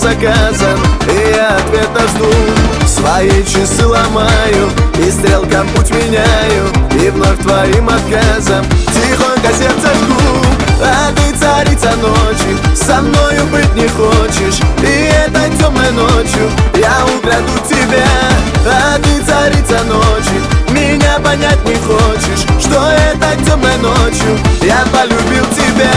заказом, и я ответа жду. Свои часы ломаю и стрелкам путь меняю, и вновь твоим отказом тихонько сердце жгу. А ты царица ночи, со мною быть не хочешь, и этой темной ночью я украду тебя. А ты царица ночи, меня понять не хочешь, что этой темной ночью я полюбил тебя.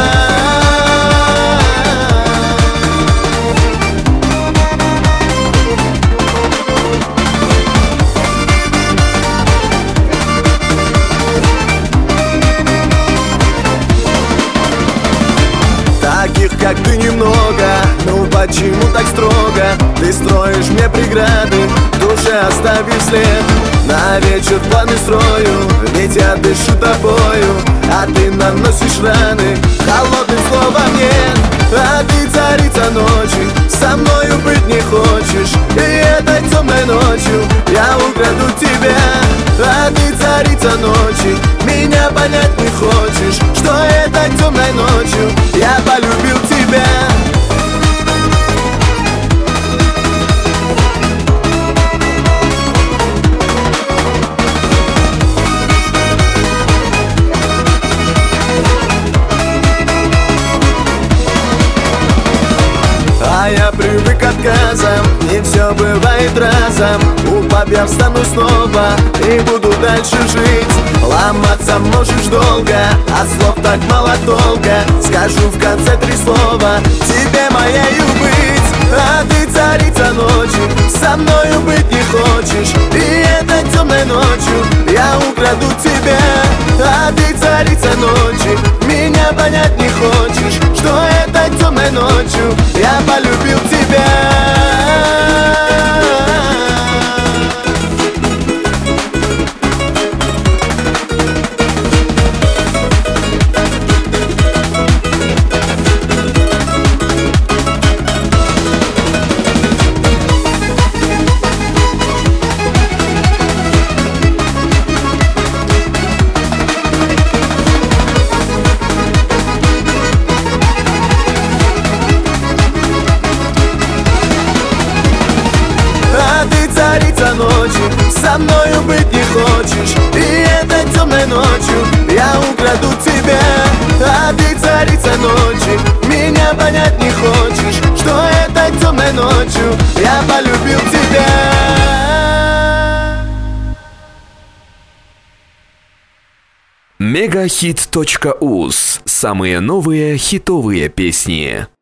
Таких, как ты, немного, ну почему так строго? Ты строишь мне преграды, в душе оставив след. На вечер планы строю, ведь я дышу тобою, а ты наносишь раны, холодным словом нет. А ты царица ночи, со мною быть не хочешь, и этой темной ночью я украду тебя. А ты царица ночи, меня понять не хочешь, что этой темной ночью я полюбил тебя. А я привык к отказам, не все бывает разом. Упав, я встану снова и буду дальше жить. Ломаться можешь долго, от слов так мало толка. Скажу в конце 3 слова, тебе моею быть. А ты царица ночи, со мною быть не хочешь, и этой темной ночью я украду тебя. А ты царица ночи, меня понять не хочешь, что этой темной ночью я полюбил тебя. Царица ночи, со мною быть не хочешь, и этой темной ночью я украду тебя. А ты царица ночи, меня понять не хочешь, что этой темной ночью я полюбил тебя. Мегахит.уз. Самые новые хитовые песни.